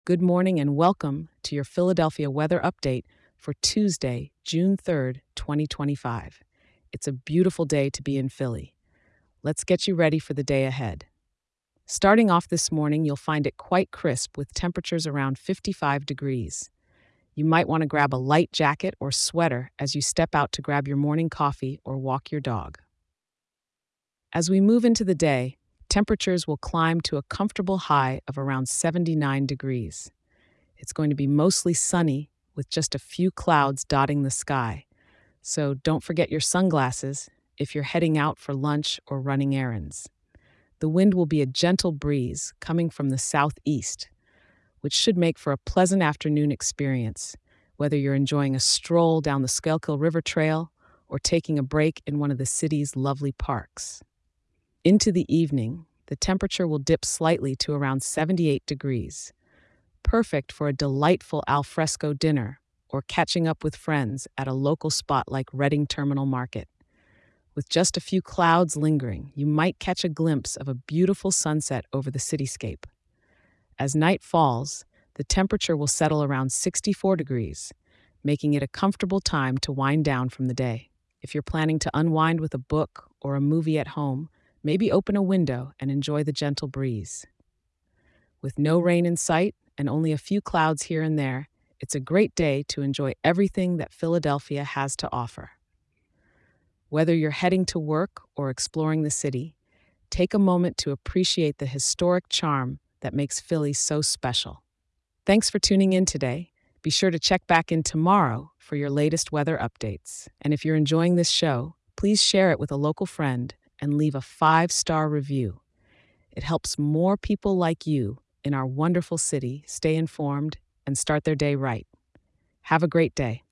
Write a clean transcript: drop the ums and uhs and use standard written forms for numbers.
Good morning and welcome to your Philadelphia weather update for Tuesday, June 3rd, 2025. It's a beautiful day to be in Philly. Let's get you ready for the day ahead. Starting off this morning, you'll find it quite crisp with temperatures around 55 degrees. You might want to grab a light jacket or sweater as you step out to grab your morning coffee or walk your dog. As we move into the day, temperatures will climb to a comfortable high of around 79 degrees. It's going to be mostly sunny with just a few clouds dotting the sky. So don't forget your sunglasses if you're heading out for lunch or running errands. The wind will be a gentle breeze coming from the southeast, which should make for a pleasant afternoon experience, whether you're enjoying a stroll down the Schuylkill River Trail or taking a break in one of the city's lovely parks. Into the evening, the temperature will dip slightly to around 78 degrees, perfect for a delightful al fresco dinner or catching up with friends at a local spot like Reading Terminal Market. With just a few clouds lingering, you might catch a glimpse of a beautiful sunset over the cityscape. As night falls, the temperature will settle around 64 degrees, making it a comfortable time to wind down from the day. If you're planning to unwind with a book or a movie at home, maybe open a window and enjoy the gentle breeze. With no rain in sight and only a few clouds here and there, it's a great day to enjoy everything that Philadelphia has to offer. Whether you're heading to work or exploring the city, take a moment to appreciate the historic charm that makes Philly so special. Thanks for tuning in today. Be sure to check back in tomorrow for your latest weather updates. And if you're enjoying this show, please share it with a local friend and leave a 5-star review. It helps more people like you in our wonderful city stay informed and start their day right. Have a great day.